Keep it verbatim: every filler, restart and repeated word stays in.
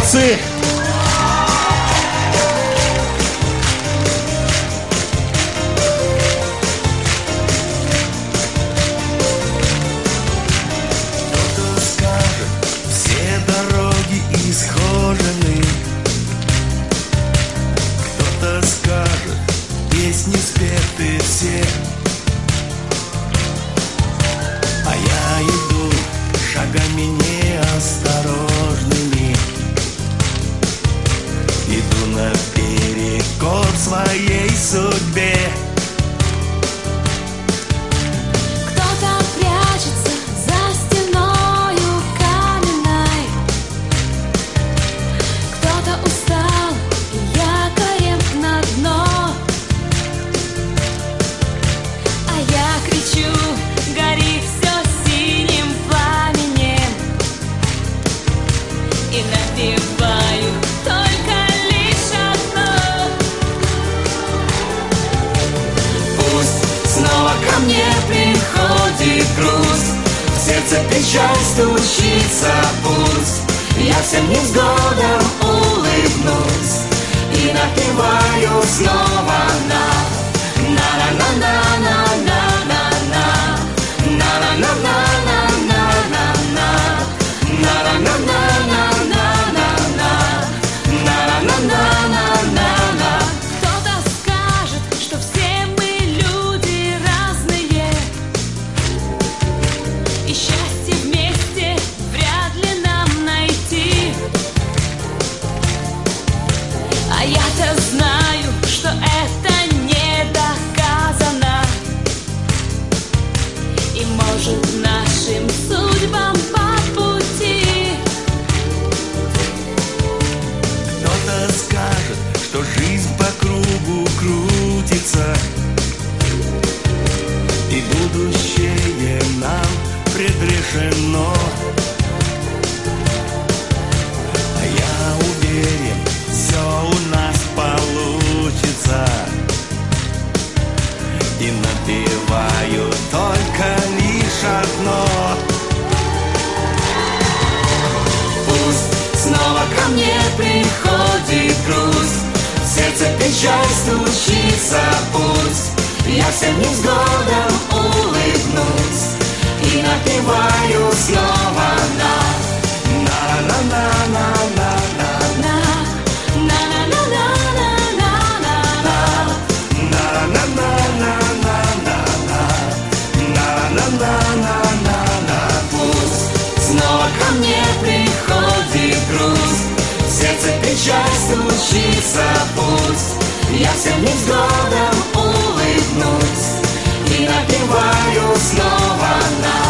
Молодцы! Кто-то скажет, все дороги исхожены. Кто-то скажет, песни спеты все. А я иду шагами неосторожными, иду наперекор своей судьбе. Кто-то прячется за стеною каменной, кто-то устал и якорем на дно. А я кричу: гори все синим пламенем, и напеваю только лишь одно. Пусть снова ко мне приходит грусть, в сердце печаль стучится, пусть я всем невзгодам улыбнусь и напеваю снова на на на на на на на на на на на на на. Кто-то скажет, что все мы люди разные, и счастье вместе вряд ли нам найти. А я-то знаю, что это не доказано, и может нашим судьбам по пути. Кто-то скажет, что жизнь по кругу крутится, и будущее нам предрешено. А я уверен, все у нас получится, и напеваю только лишь одно. Пусть снова ко мне приходит грусть, в сердце печаль стучится, пусть я всем невзгодам улыбнусь и напеваю снова на на на на на на на на на на. Пусть снова ко мне приходит грусть, в сердце печаль стучится, пусть я всем невзгодам улыбнусь и напеваю снова на